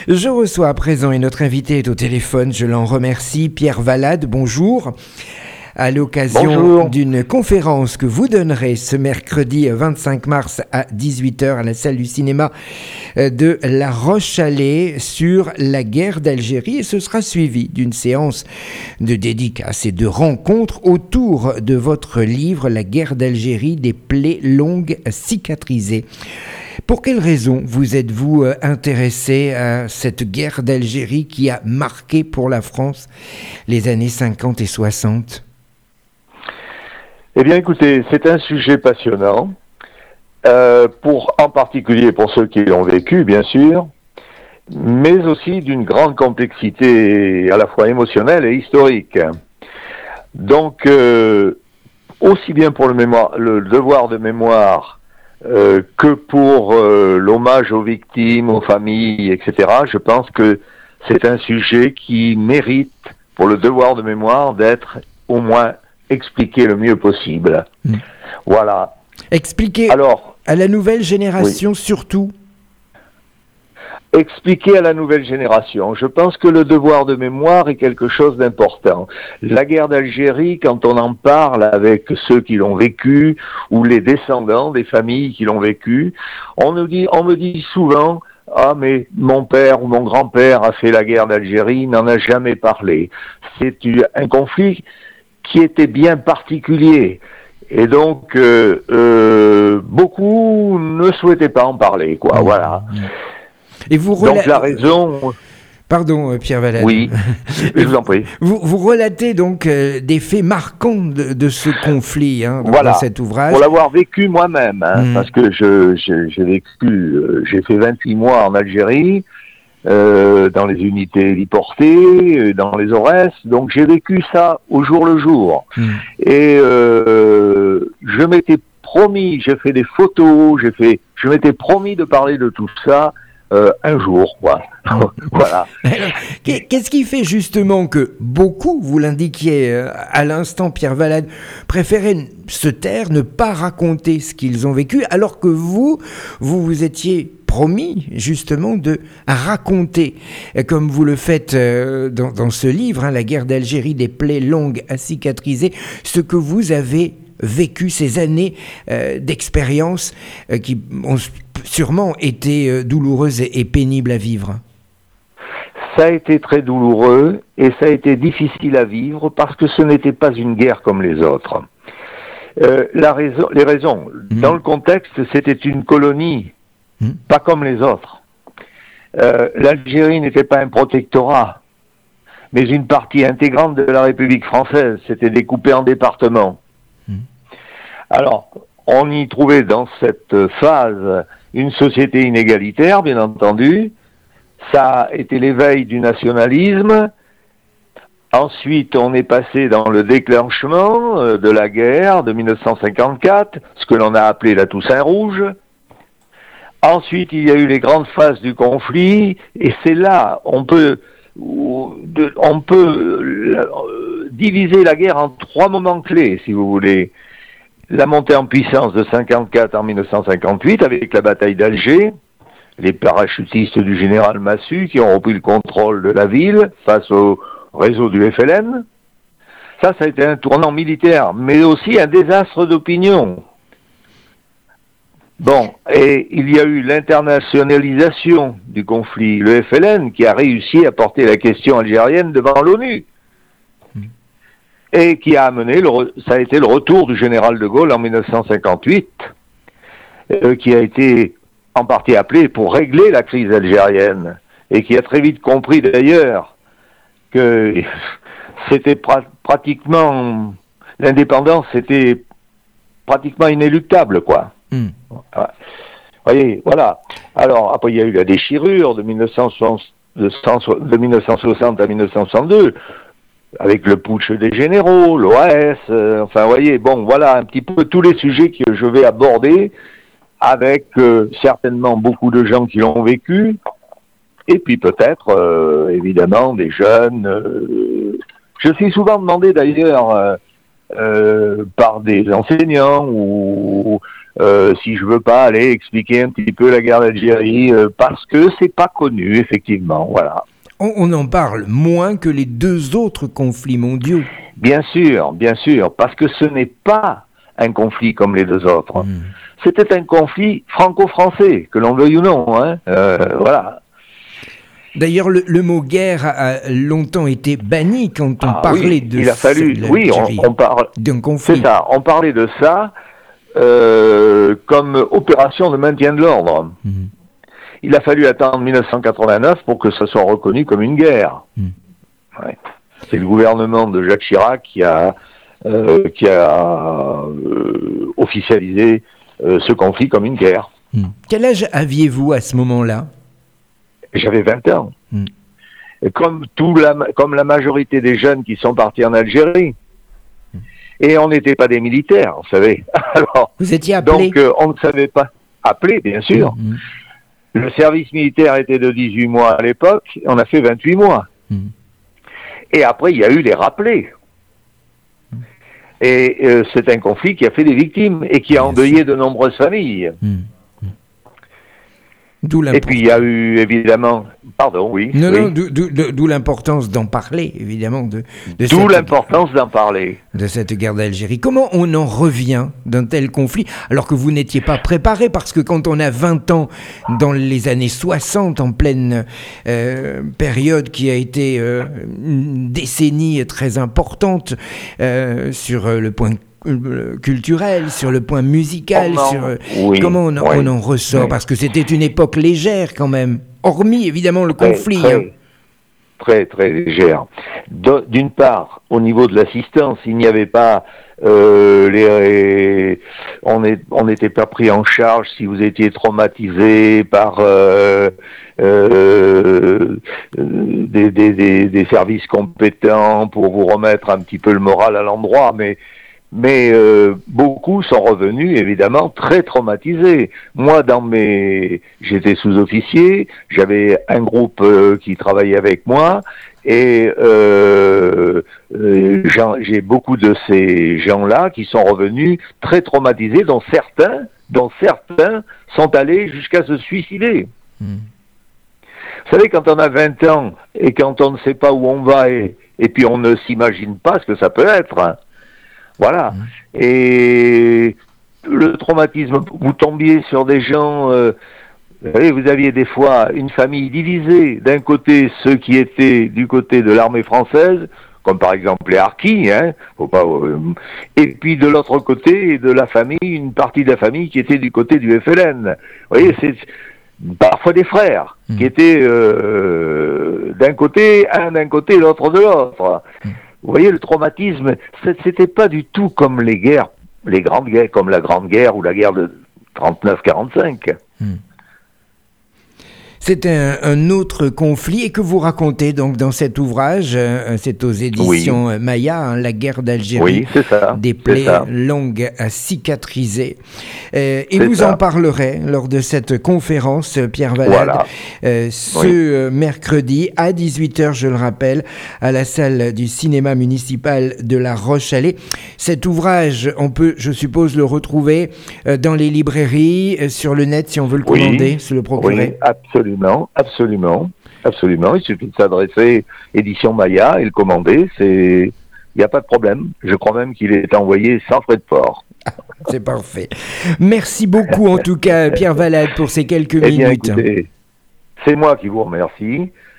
Je reçois à présent et notre invité est au téléphone, je l'en remercie, Pierre Valade, bonjour. À l'occasion d'une conférence que vous donnerez ce mercredi 25 mars à 18h à la salle du cinéma de La Roche-Chalais sur la guerre d'Algérie, et ce sera suivi d'une séance de dédicaces et de rencontres autour de votre livre La guerre d'Algérie, des plaies longues cicatrisées. Pour quelles raisons vous êtes-vous intéressé à cette guerre d'Algérie qui a marqué pour la France les années 50 et 60 ? Eh bien, écoutez, c'est un sujet passionnant, en particulier pour ceux qui l'ont vécu, bien sûr, mais aussi d'une grande complexité à la fois émotionnelle et historique. Donc, aussi bien pour le devoir de mémoire que pour l'hommage aux victimes, aux familles, etc., je pense que c'est un sujet qui mérite, pour le devoir de mémoire, d'être au moins expliquer le mieux possible. Voilà. Expliquer à la nouvelle génération surtout. Expliquer à la nouvelle génération. Je pense que le devoir de mémoire est quelque chose d'important. La guerre d'Algérie, quand on en parle avec ceux qui l'ont vécu ou les descendants des familles qui l'ont vécu, on me dit souvent: ah, mais mon père ou mon grand-père a fait la guerre d'Algérie, il n'en a jamais parlé. C'est un conflit qui était bien particulier. Et donc, beaucoup ne souhaitaient pas en parler, quoi. Voilà. Et vous donc, la raison... Pardon, Pierre Valade. Oui, je vous en prie. Vous relatez donc des faits marquants de ce conflit dans cet ouvrage. Pour l'avoir vécu moi-même, parce que j'ai fait 28 mois en Algérie, dans les unités héliportées, dans les ORES, donc j'ai vécu ça au jour le jour. Et je m'étais promis, j'ai fait des photos, je m'étais promis de parler de tout ça un jour, quoi. Voilà. Qu'est-ce qui fait justement que beaucoup, vous l'indiquiez à l'instant, Pierre Valade, préféraient se taire, ne pas raconter ce qu'ils ont vécu, alors que vous vous étiez promis justement de raconter, comme vous le faites dans ce livre, La guerre d'Algérie, des plaies longues à cicatriser, ce que vous avez vécu, ces années d'expérience qui ont sûrement été douloureuses et pénibles à vivre. Ça a été très douloureux et ça a été difficile à vivre parce que ce n'était pas une guerre comme les autres. Les raisons, dans le contexte, c'était une colonie, pas comme les autres. L'Algérie n'était pas un protectorat, mais une partie intégrante de la République française. C'était découpé en départements. Alors, on y trouvait dans cette phase une société inégalitaire, bien entendu. Ça a été l'éveil du nationalisme. Ensuite, on est passé dans le déclenchement de la guerre de 1954, ce que l'on a appelé la Toussaint Rouge. Ensuite, il y a eu les grandes phases du conflit, et c'est là, on peut diviser la guerre en 3 moments clés, si vous voulez. La montée en puissance de 54 en 1958 avec la bataille d'Alger, les parachutistes du général Massu qui ont repris le contrôle de la ville face au réseau du FLN. Ça a été un tournant militaire, mais aussi un désastre d'opinion. Bon, et il y a eu l'internationalisation du conflit, le FLN qui a réussi à porter la question algérienne devant l'ONU. Et qui a amené, ça a été le retour du général de Gaulle en 1958, qui a été en partie appelé pour régler la crise algérienne, et qui a très vite compris d'ailleurs que c'était pratiquement, l'indépendance était pratiquement inéluctable, quoi. Voyez, voilà. Alors, après, il y a eu la déchirure de 1960 à 1962, avec le putsch des généraux, l'OAS, enfin, vous voyez, bon, voilà un petit peu tous les sujets que je vais aborder avec certainement beaucoup de gens qui l'ont vécu, et puis peut-être, évidemment, des jeunes. Je suis souvent demandé d'ailleurs par des enseignants ou si je veux pas aller expliquer un petit peu la guerre d'Algérie, parce que c'est pas connu, effectivement, voilà. On en parle moins que les deux autres conflits mondiaux. Bien sûr, parce que ce n'est pas un conflit comme les deux autres. C'était un conflit franco-français, que l'on veuille ou non, hein. Voilà. D'ailleurs, le mot guerre a longtemps été banni quand on parlait de il a fallu, on parle d'un conflit. C'est ça, on parlait de ça comme opération de maintien de l'ordre. Il a fallu attendre 1989 pour que ça soit reconnu comme une guerre. Ouais. C'est le gouvernement de Jacques Chirac qui a officialisé ce conflit comme une guerre. Quel âge aviez-vous à ce moment-là ? J'avais 20 ans. Et comme la majorité des jeunes qui sont partis en Algérie. Et on n'était pas des militaires, vous savez. Alors, vous étiez appelé ? Donc, on ne savait pas. Appelé, bien sûr. Le service militaire était de 18 mois à l'époque. On a fait 28 mois. Et après, il y a eu les rappelés. Et c'est un conflit qui a fait des victimes et qui a endeuillé de nombreuses familles. Et puis il y a eu évidemment... Pardon, oui. Non, d'où l'importance d'en parler, évidemment. D'où l'importance d'en parler. De cette guerre d'Algérie. Comment on en revient d'un tel conflit, alors que vous n'étiez pas préparé, parce que quand on a 20 ans, dans les années 60, en pleine période qui a été une décennie très importante sur le point culturel, sur le point musical, comment on en ressort, parce que c'était une époque légère quand même, hormis évidemment le conflit. Très légère. D'une part, au niveau de l'assistance, il n'y avait pas on n'était pas pris en charge si vous étiez traumatisé par des services compétents pour vous remettre un petit peu le moral à l'endroit, mais beaucoup sont revenus évidemment très traumatisés. Moi, j'étais sous-officier, j'avais un groupe qui travaillait avec moi, et j'ai beaucoup de ces gens-là qui sont revenus très traumatisés, dont certains sont allés jusqu'à se suicider. Vous savez, quand on a 20 ans et quand on ne sait pas où on va et puis on ne s'imagine pas ce que ça peut être, hein. Voilà. Et le traumatisme, vous tombiez sur des gens, vous aviez des fois une famille divisée. D'un côté, ceux qui étaient du côté de l'armée française, comme par exemple les harkis, hein, et puis de l'autre côté de la famille, une partie de la famille qui était du côté du FLN. Vous voyez, c'est parfois des frères qui étaient d'un côté, l'autre de l'autre. Vous voyez, le traumatisme, c'était pas du tout comme les grandes guerres, comme la Grande Guerre ou la guerre de 39-45. C'est un autre conflit et que vous racontez donc dans cet ouvrage, c'est aux éditions Maya, hein, La guerre d'Algérie, des plaies longues à cicatriser. Et vous en parlerez lors de cette conférence, Pierre Valade, ce mercredi à 18h, je le rappelle, à la salle du cinéma municipal de La Roche-Alais. Cet ouvrage, on peut, je suppose, le retrouver dans les librairies, sur le net, si on veut le commander, se le procurer. Oui, absolument. Il suffit de s'adresser édition Maya et le commander. Il n'y a pas de problème. Je crois même qu'il est envoyé sans frais de port. C'est parfait. Merci beaucoup en tout cas, Pierre Valade, pour ces quelques minutes. Écoutez, c'est moi qui vous remercie.